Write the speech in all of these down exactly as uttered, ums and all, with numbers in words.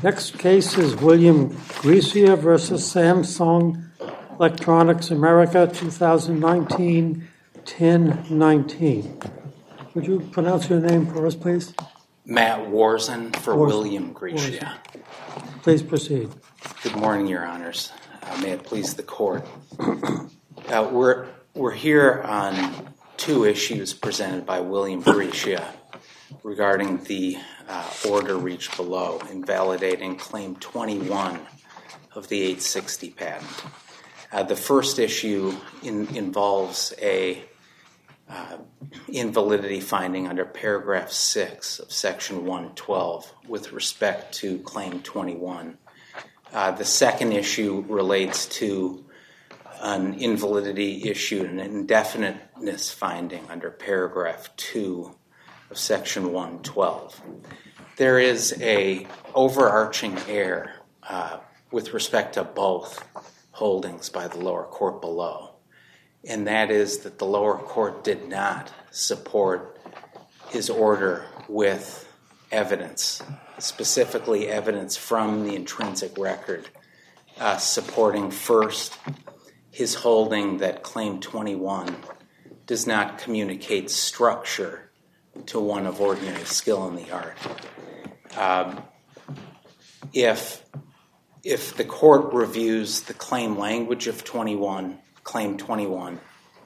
Next case is William Grecia versus Samsung Electronics America, twenty nineteen, ten nineteen. Would you pronounce your name for us, please? Matt Warzen for Warzen. William Grecia. Please proceed. Good morning, Your Honors. Uh, may it please the Court. Uh, we're, we're here on two issues presented by William Grecia regarding the uh, order reached below, invalidating Claim twenty-one of the eight sixty patent. Uh, the first issue in, involves a uh, invalidity finding under paragraph six of section one twelve with respect to Claim twenty-one. Uh, the second issue relates to an invalidity issue, an indefiniteness finding under paragraph two of section one twelve. There is a overarching error uh, with respect to both holdings by the lower court below, and that is that the lower court did not support his order with evidence, specifically evidence from the intrinsic record, uh, supporting first his holding that Claim twenty-one does not communicate structure to one of ordinary skill in the art. Um, if, if the court reviews the claim language of twenty-one, Claim twenty-one,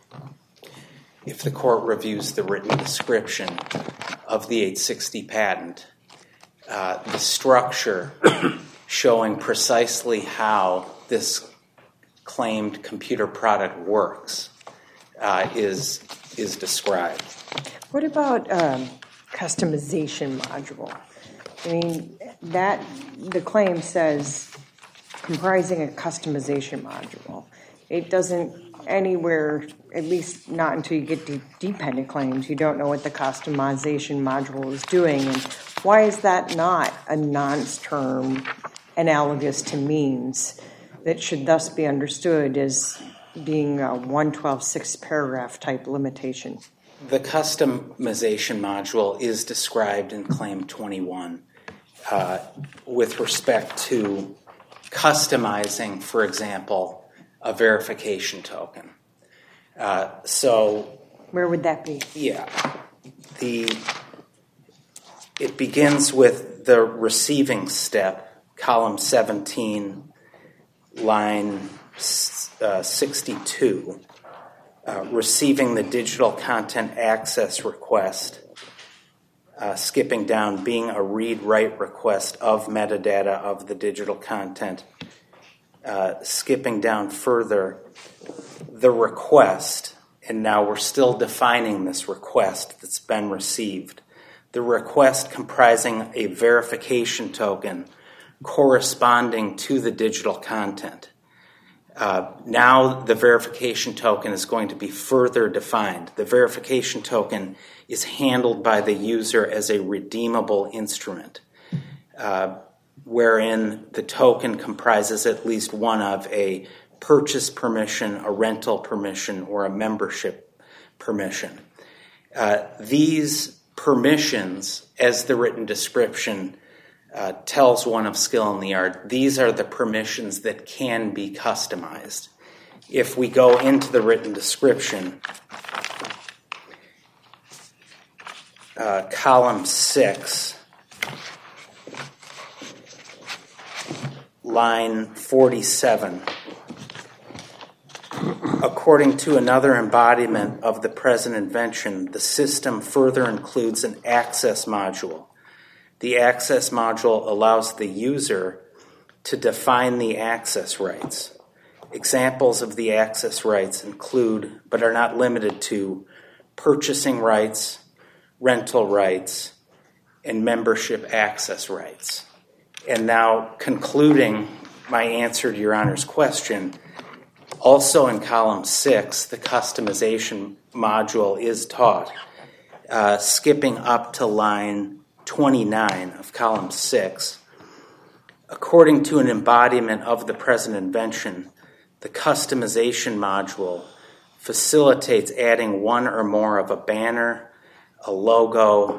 if the court reviews the written description of the eight sixty patent, uh, the structure showing precisely how this claimed computer product works uh, is is described. What about um, customization module? I mean, that the claim says comprising a customization module. It doesn't anywhere, at least not until you get to dependent claims, you don't know what the customization module is doing. And why is that not a nonce term analogous to means that should thus be understood as being a one twelve six paragraph type limitation? The customization module is described in Claim twenty-one uh, with respect to customizing, for example, a verification token. Uh, so, where would that be? Yeah, the it begins with the receiving step, column seventeen, line uh, sixty-two. Uh, receiving the digital content access request, uh, skipping down, being a read-write request of metadata of the digital content, uh, skipping down further, the request, and now we're still defining this request that's been received, the request comprising a verification token corresponding to the digital content. Uh, now the verification token is going to be further defined. The verification token is handled by the user as a redeemable instrument, uh, wherein the token comprises at least one of a purchase permission, a rental permission, or a membership permission. Uh, these permissions, as the written description Uh, tells one of skill in the art, these are the permissions that can be customized. If we go into the written description, uh, column six, line forty-seven, according to another embodiment of the present invention, the system further includes an access module. The access module allows the user to define the access rights. Examples of the access rights include, but are not limited to, purchasing rights, rental rights, and membership access rights. And now, concluding my answer to Your Honor's question, also in column six, the customization module is taught, uh, skipping up to line twenty-nine of column six. According to an embodiment of the present invention, the customization module facilitates adding one or more of a banner, a logo,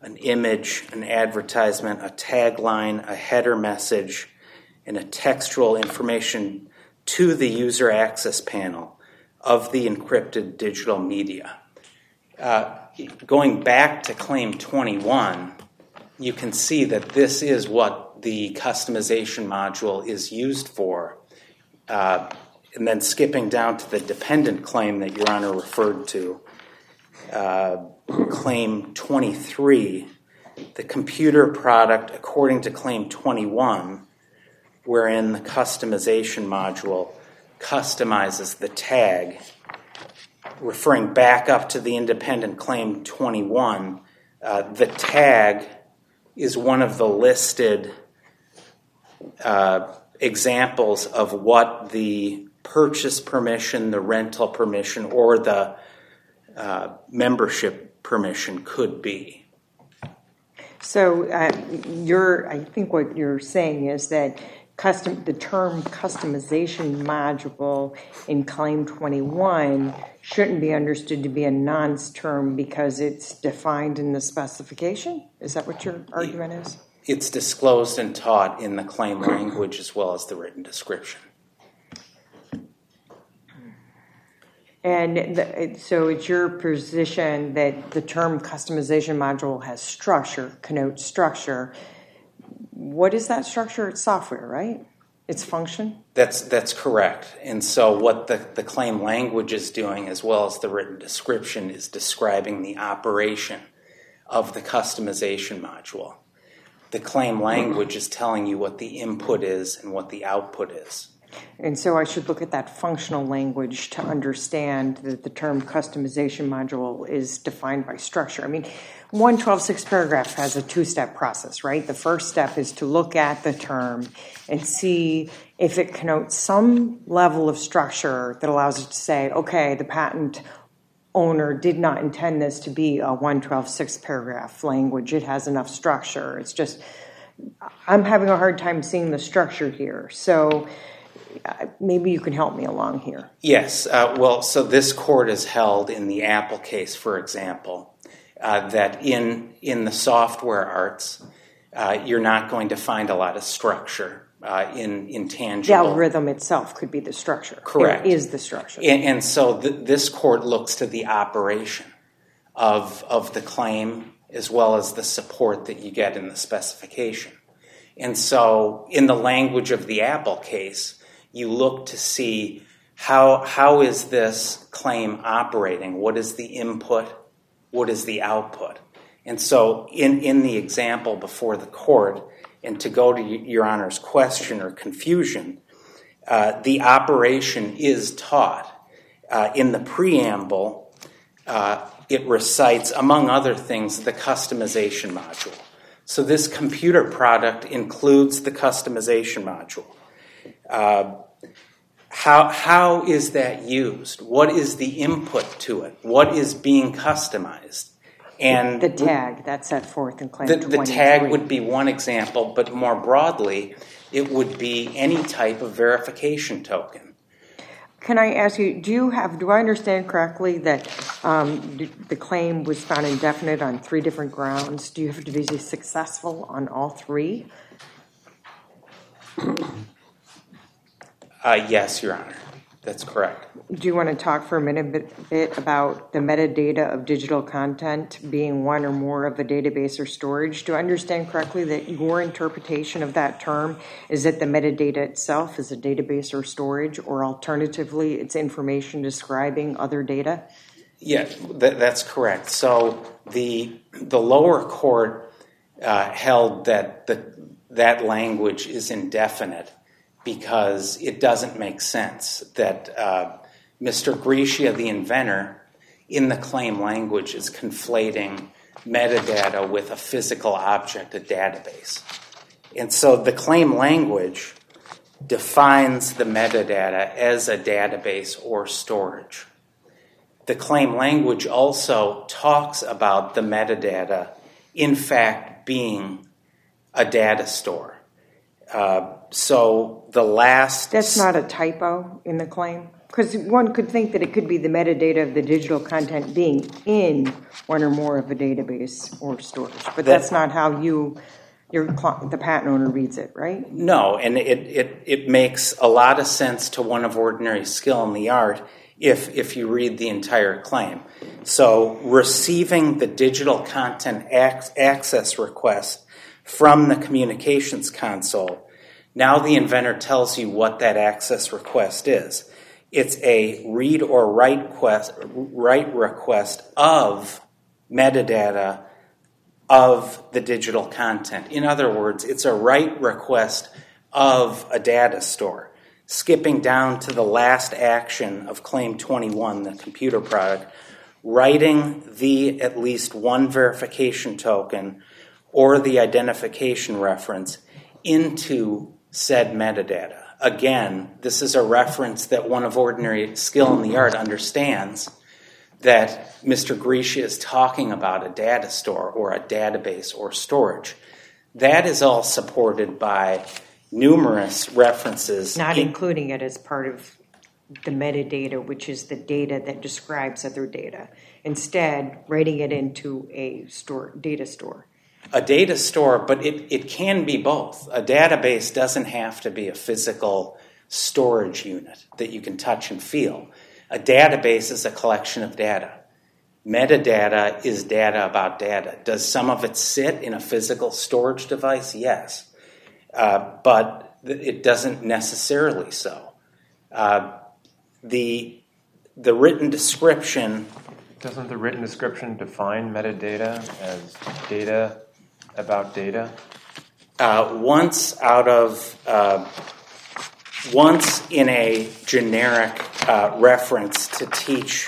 an image, an advertisement, a tagline, a header message, and a textual information to the user access panel of the encrypted digital media. Uh, going back to Claim twenty-one, you can see that this is what the customization module is used for. Uh, and then skipping down to the dependent claim that Your Honor referred to, uh, Claim twenty-three, the computer product according to Claim twenty-one, wherein the customization module customizes the tag. Referring back up to the independent Claim twenty-one, uh, the tag is one of the listed uh, examples of what the purchase permission, the rental permission, or the uh, membership permission could be. So uh, you're, I think what you're saying is that custom, the term customization module in Claim twenty-one shouldn't be understood to be a nonce term because it's defined in the specification? Is that what your argument is? It's disclosed and taught in the claim language as well as the written description. And the, so it's your position that the term customization module has structure, connotes structure. What is that structure? It's software, right? It's function? That's that's correct. And so what the, the claim language is doing as well as the written description is describing the operation of the customization module. The claim language is telling you what the input is and what the output is. And so I should look at that functional language to understand that the term customization module is defined by structure. I mean, one twelve point six paragraph has a two-step process, right? The first step is to look at the term and see if it connotes some level of structure that allows it to say, okay, the patent owner did not intend this to be a one twelve point six paragraph language. It has enough structure. It's just, I'm having a hard time seeing the structure here. So uh, maybe you can help me along here. Yes. Uh, well, so this court is held in the Apple case, for example, uh, that in, in the software arts, uh, you're not going to find a lot of structure. Uh, in intangible. The algorithm itself could be the structure. Correct. It is the structure. And, and so th- this court looks to the operation of, of the claim as well as the support that you get in the specification. And so in the language of the Apple case, you look to see how how is this claim operating? What is the input? What is the output? And so in, in the example before the court, and to go to Your Honor's question or confusion, uh, the operation is taught. Uh, in the preamble, uh, it recites, among other things, the customization module. So this computer product includes the customization module. Uh, how, how is that used? What is the input to it? What is being customized? And the tag, that's set forth in Claim the, twenty-three. The tag would be one example, but more broadly, it would be any type of verification token. Can I ask you, do you have, do I understand correctly that um, the claim was found indefinite on three different grounds? Do you have to be successful on all three? Uh, yes, Your Honor. That's correct. Do you want to talk for a minute bit, bit about the metadata of digital content being one or more of a database or storage? Do I understand correctly that your interpretation of that term is that the metadata itself is a database or storage, or alternatively, it's information describing other data? Yeah, that, that's correct. So the the lower court uh, held that the, that language is indefinite, because it doesn't make sense that uh, Mister Griscia, the inventor, in the claim language is conflating metadata with a physical object, a database. And so the claim language defines the metadata as a database or storage. The claim language also talks about the metadata, in fact, being a data store. Uh, so the last... That's not a typo in the claim? Because one could think that it could be the metadata of the digital content being in one or more of a database or storage, but that's not how you, your the patent owner reads it, right? No, and it, it, it makes a lot of sense to one of ordinary skill in the art if, if you read the entire claim. So receiving the digital content ac- access request from the communications console, now the inventor tells you what that access request is. It's a read or write request, write request of metadata of the digital content. In other words, it's a write request of a data store. Skipping down to the last action of Claim twenty-one, the computer product, writing the at least one verification token or the identification reference into said metadata. Again, this is a reference that one of ordinary skill in the art understands that Mister Grisha is talking about a data store or a database or storage. That is all supported by numerous references. Not in, including it as part of the metadata, which is the data that describes other data. Instead, writing it into a store, data store. A data store, but it, it can be both. A database doesn't have to be a physical storage unit that you can touch and feel. A database is a collection of data. Metadata is data about data. Does some of it sit in a physical storage device? Yes. Uh, but it doesn't necessarily so. Uh, the, the written description... Doesn't the written description define metadata as data about data? Uh, once out of, uh, once in a generic uh, reference to teach.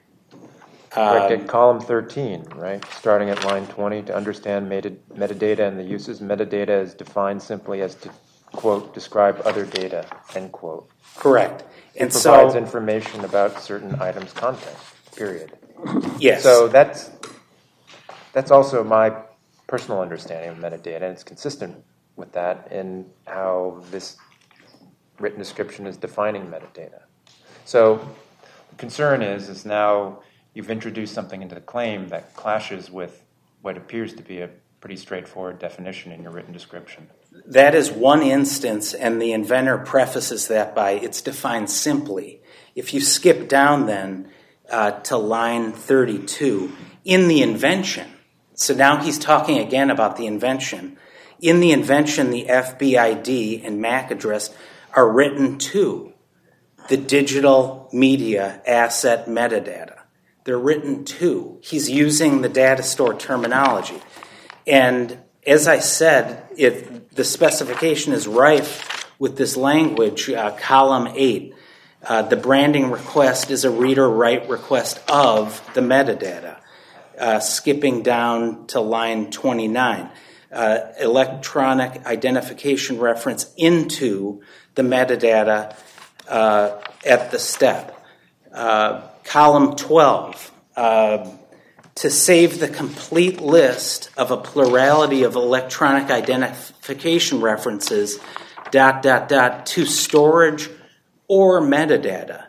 Uh, Correct, at column thirteen, right? Starting at line twenty, to understand meta- metadata and the uses, metadata is defined simply as to, quote, describe other data, end quote. Correct. And it provides so, information about certain items' content, period. Yes. So that's that's also my personal understanding of metadata, and it's consistent with that in how this written description is defining metadata. So the concern is, is now you've introduced something into the claim that clashes with what appears to be a pretty straightforward definition in your written description. That is one instance, and the inventor prefaces that by it's defined simply. If you skip down then uh, to line thirty-two, in the invention, so now he's talking again about the invention. In the invention, the F B I D and M A C address are written to the digital media asset metadata. They're written to. He's using the data store terminology. And as I said, if the specification is rife with this language, uh, column eight, uh, the branding request is a read or write request of the metadata. Uh, skipping down to line twenty-nine, uh, electronic identification reference into the metadata uh, at the step. Uh, column twelve, uh, to save the complete list of a plurality of electronic identification references, dot, dot, dot, to storage or metadata.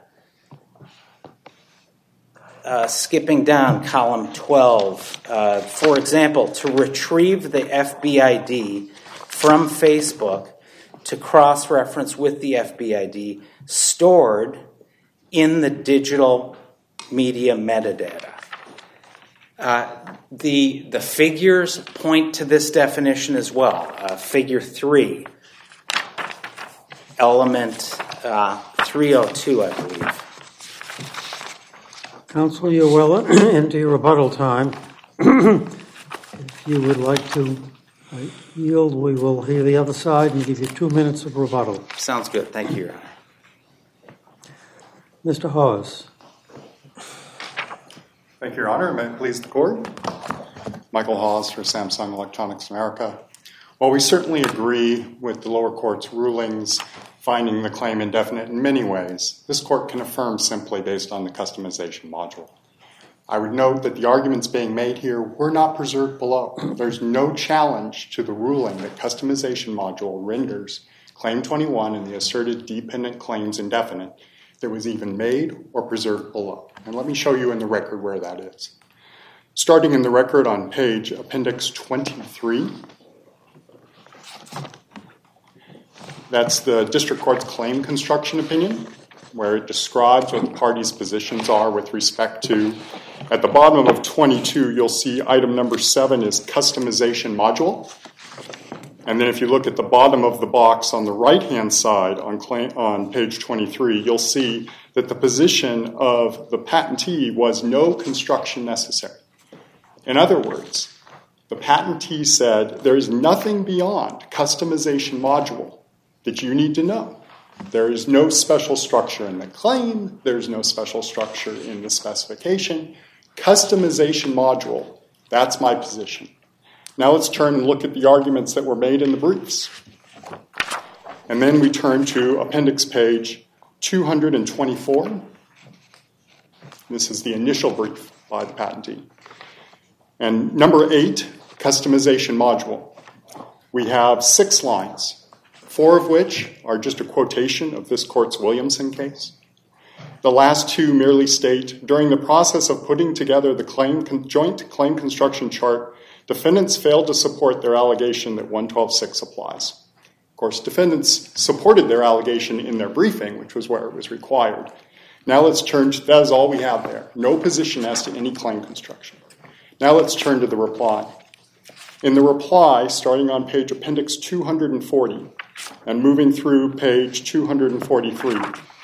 Uh, skipping down, column twelve, uh, for example, to retrieve the F B I D from Facebook to cross-reference with the F B I D stored in the digital media metadata. Uh, the, the figures point to this definition as well. Uh, figure three, element uh, three oh two, I believe. Counsel, you're well into your rebuttal time. If you would like to uh, yield, we will hear the other side and give you two minutes of rebuttal. Sounds good. Thank you, Your Honor. Mister Hawes. Thank you, Your Honor. May it please the Court. Michael Hawes for Samsung Electronics America. While we certainly agree with the lower court's rulings finding the claim indefinite in many ways, this court can affirm simply based on the customization module. I would note that the arguments being made here were not preserved below. There's no challenge to the ruling that customization module renders Claim twenty-one and the asserted dependent claims indefinite, that was even made or preserved below. And let me show you in the record where that is. Starting in the record on page appendix twenty-three, that's the district court's claim construction opinion, where it describes what the parties' positions are with respect to. At the bottom of twenty-two, you'll see item number seven is customization module. And then if you look at the bottom of the box on the right-hand side on, claim, on page twenty-three, you'll see that the position of the patentee was no construction necessary. In other words, the patentee said there is nothing beyond customization module that you need to know. There is no special structure in the claim. There's no special structure in the specification. Customization module, that's my position. Now let's turn and look at the arguments that were made in the briefs. And then we turn to appendix page two hundred twenty-four. This is the initial brief by the patentee. And number eight, customization module. We have six lines, four of which are just a quotation of this court's Williamson case. The last two merely state, during the process of putting together the claim, joint claim construction chart, defendants failed to support their allegation that one twelve six applies. Of course, defendants supported their allegation in their briefing, which was where it was required. Now let's turn to, that is all we have there. No position as to any claim construction. Now let's turn to the reply. In the reply, starting on page appendix two hundred forty and moving through page two hundred forty-three,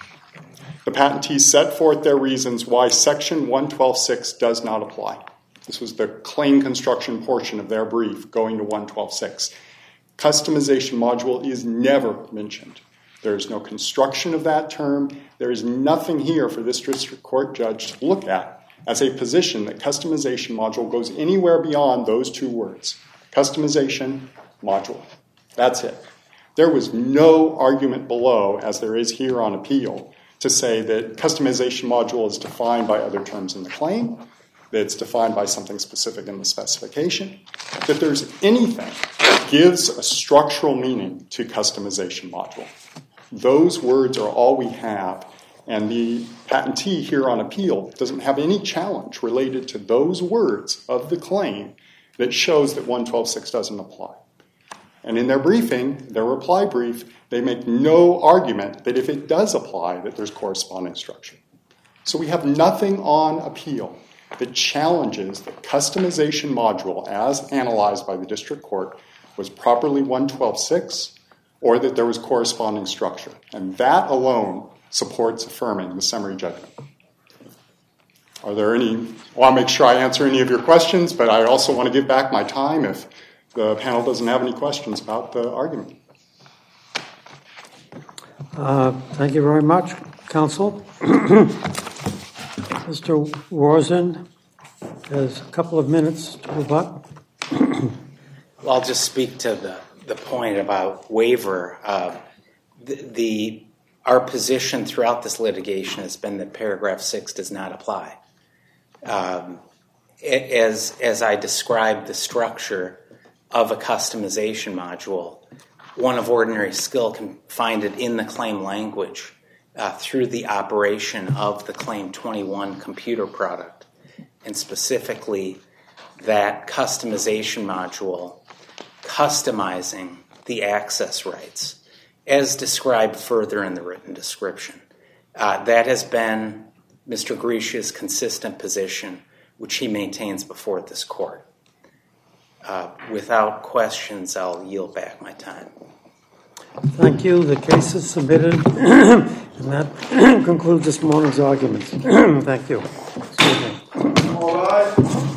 the patentees set forth their reasons why section one twelve six does not apply. This was the claim construction portion of their brief going to one twelve six. Customization module is never mentioned. There is no construction of that term. There is nothing here for this district court judge to look at as a position that customization module goes anywhere beyond those two words. Customization module. That's it. There was no argument below, as there is here on appeal, to say that customization module is defined by other terms in the claim, that it's defined by something specific in the specification, that there's anything that gives a structural meaning to customization module. Those words are all we have, and the patentee here on appeal doesn't have any challenge related to those words of the claim that shows that one twelve six doesn't apply. And in their briefing, their reply brief, they make no argument that if it does apply, that there's corresponding structure. So we have nothing on appeal that challenges the customization module as analyzed by the district court was properly one twelve six or that there was corresponding structure. And that alone supports affirming the summary judgment. Are there any? I want to make sure I answer any of your questions, but I also want to give back my time if the panel doesn't have any questions about the argument. Uh, thank you very much, counsel. Mister Rosen has a couple of minutes to rebut. Well, I'll just speak to the, the point about waiver. Uh, the, the Our position throughout this litigation has been that paragraph six does not apply. Um, as, as I described the structure of a customization module, one of ordinary skill can find it in the claim language uh, through the operation of the Claim twenty-one computer product, and specifically that customization module customizing the access rights, as described further in the written description. Uh, that has been Mister Griscia's consistent position, which he maintains before this court. Uh, without questions, I'll yield back my time. Thank you. The case is submitted, and that concludes this morning's arguments. Thank you. Excuse me. All right.